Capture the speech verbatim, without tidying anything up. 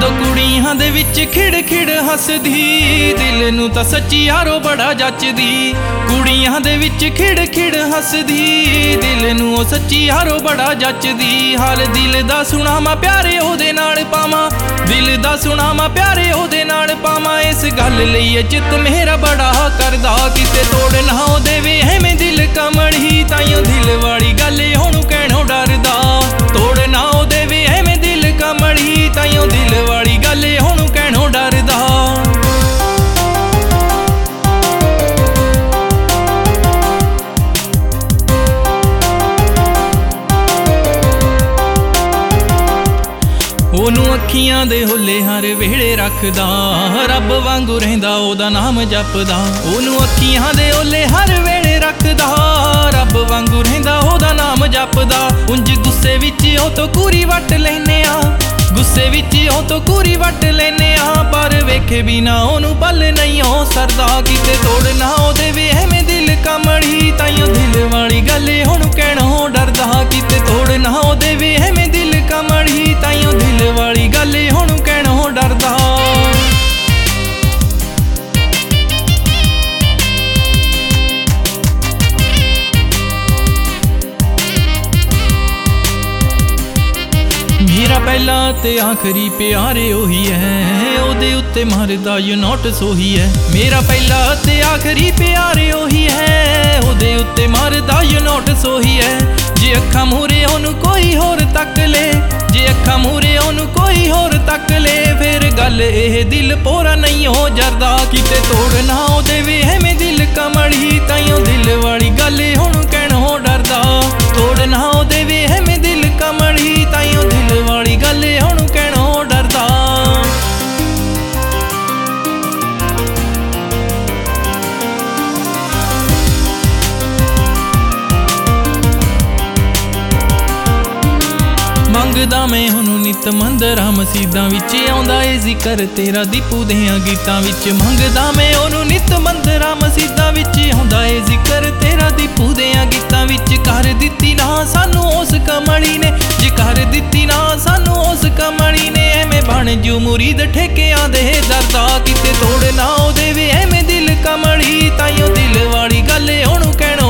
जदों कुड़ियां दे विच खिड़ खिड़ हसदी, दिल नूं तां सच्ची यारो बड़ा जचदी। कुड़ियां दे विच खिड़ खिड़ हसदी, दिल नूं ओ सच्ची यारो बड़ा जचदी। हाल दिल दा सुणावां प्यारे ओहदे नाल पावां, दिल दा सुणावां प्यारे ओहदे नाल पावां। इस गल लई चित मेरा बड़ा करदा, किते तोड़ ना ओ देवे एवें दिल कमड़ी। ताइयों दिल वाली गल ओहनूं कहणों डरदा, तोड़ ना ओ देवे एवें दिल कमड़ी। ताइयों दिल वाली गल ओहनूं कहणों डरदा। ओनू अखियां दे हुले हर वेले रखदा, रब वांगू रहिंदा ओदा नाम जपदा। ओनू अखियां दे हुले हर वेले रखदा, रब वांगू रहिंदा ओदा नाम जपदा। उंज गुस्से विच ओ तो कूरी वट लैने आ, गुस्से विच ओ तो कूरी वट लैने आ। पर वेखे बिना ओनू पल नहीं ओ सरदा, किते तोड़ ना ओ देवे एवें दिल कमड़ी। ताइयों दिल वाली गल ओनू कहणों डरदा, किते तोड़ ना ओ देवे एवें दिल कमड़ी। ताइयों दिल वाली गल ओनू कहणों डरदा। मेरा पहला ते आखिरी प्यारे ओही है, ओदे उत्ते मरदा यू नॉट सोही है। मेरा पहला ते आखिरी प्यारे ओही है, ओदे उत्ते मरदा यू नॉट सोही है। जे अखा मूहरे ओनू कोई होर तक ले, जे अखा मूहरे ओनू कोई होर तक ले, फिर गल एह दिल पोरा नहीं हो जरदा। किते तोड़ ना ओ देवे एवें दिल कमड़ी। ताइयों दिल वाली गल ओनू कहणों डरदा, तोड़ ना ओ देवे एवें दिल कमड़ी। ताइयों दिल वाली गल ओनू कहणों डरदा। मंगदा मैं ओनू नित मंदरां मसीदां विच, आउंदा ए जिकर तेरा दीपू देआं गीतां विच। मंगदा मैं ओनू नित मंदरां मसीदां विच, आउंदा ए जिकर तेरा दीपू देआं गीतां विच। कर दित्ती ना सानू उस कमली ने, जे कर दित्ती ना सानू उस कमली ने, एवें बण जू मुरीद ठेकिआं दे दरदा। किते तोड़ ना ओ देवे एवें दिल कमली। ताइयों दिल वाली गल ओनू कहणों